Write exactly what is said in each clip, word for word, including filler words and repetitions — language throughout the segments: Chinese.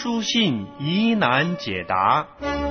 书信疑难解答。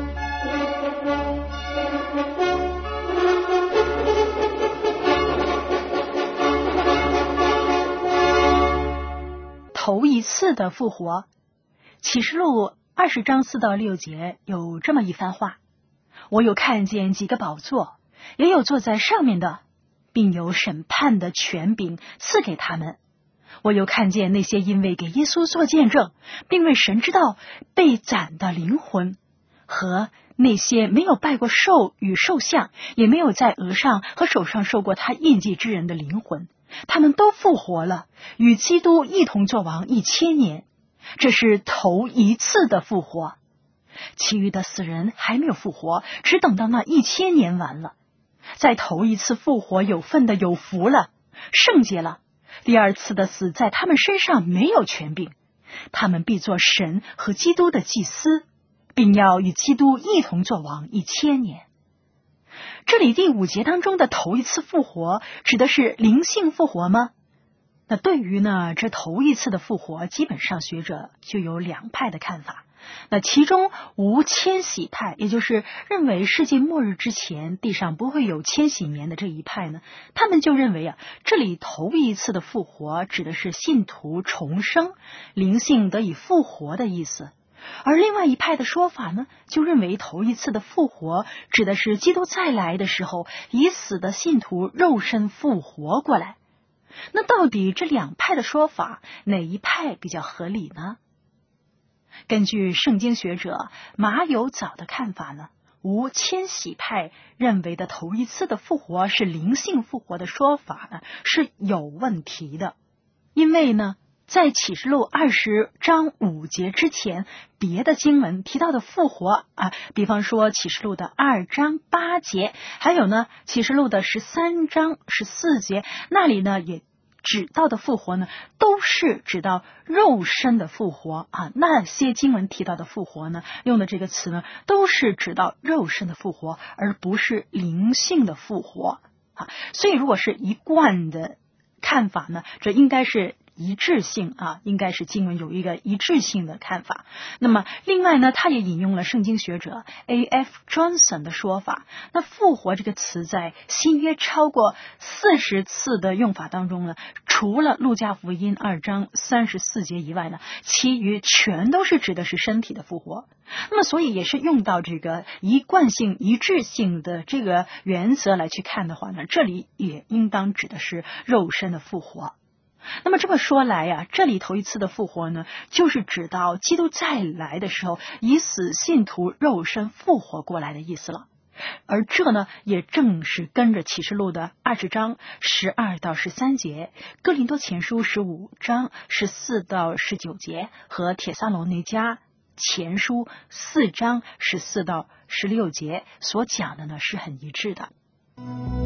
头一次的复活，启示录二十章四到六节有这么一番话：我有看见几个宝座，也有坐在上面的，并有审判的权柄赐给他们。我有看见那些因为给耶稣做见证，并为神之道被斩的灵魂，和那些没有拜过兽与兽像，也没有在额上和手上受过他印记之人的灵魂，他们都复活了，与基督一同作王一千年。这是头一次的复活。其余的死人还没有复活，只等到那一千年完了。在头一次复活有份的有福了，圣洁了。第二次的死在他们身上没有权柄，他们必做神和基督的祭司，并要与基督一同作王一千年。这里第五节当中的头一次复活指的是灵性复活吗？那对于呢这头一次的复活，基本上学者就有两派的看法。那其中无千禧派，也就是认为世界末日之前地上不会有千禧年的这一派呢，他们就认为啊，这里头一次的复活指的是信徒重生，灵性得以复活的意思。而另外一派的说法呢，就认为头一次的复活指的是基督再来的时候，已死的信徒肉身复活过来。那到底这两派的说法，哪一派比较合理呢？根据圣经学者马有藻的看法呢，无千禧派认为的头一次的复活是灵性复活的说法呢，是有问题的。因为呢，在启示录二十章五节之前，别的经文提到的复活啊，比方说启示录的二章八节，还有呢启示录的十三章十四节，那里呢也指到的复活呢，都是指到肉身的复活啊。那些经文提到的复活呢，用的这个词呢，都是指到肉身的复活，而不是灵性的复活啊。所以如果是一贯的看法呢，这应该是一致性啊，应该是经文有一个一致性的看法。那么另外呢，他也引用了圣经学者 A F Johnson 的说法。那复活这个词在新约超过四十次的用法当中呢，除了路加福音二章三十四节以外呢，其余全都是指的是身体的复活。那么所以也是用到这个一贯性一致性的这个原则来去看的话呢，这里也应当指的是肉身的复活。那么这么说来呀、啊，这里头一次的复活呢，就是指到基督再来的时候，以死信徒肉身复活过来的意思了。而这呢，也正是跟着启示录的二十章十二到十三节，哥林多前书十五章十四到十九节和帖撒罗尼迦前书四章十四到十六节所讲的呢，是很一致的。